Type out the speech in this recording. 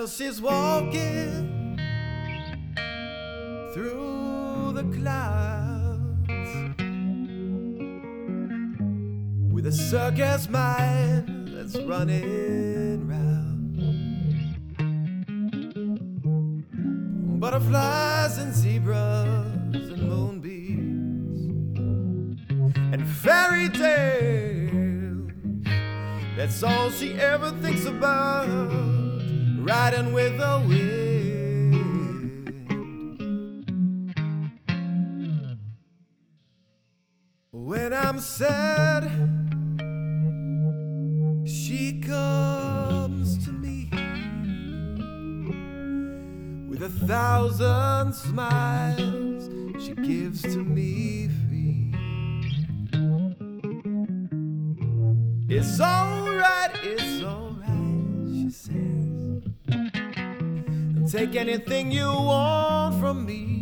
Well, she's walking through the clouds with a circus mind that's running round. Butterflies and zebras and moonbeams and fairy tales, that's all she ever thinks about, riding with the wind. When I'm sad, she comes to me with 1,000 smiles she gives to me free. It's alright, she says. Take anything you want from me.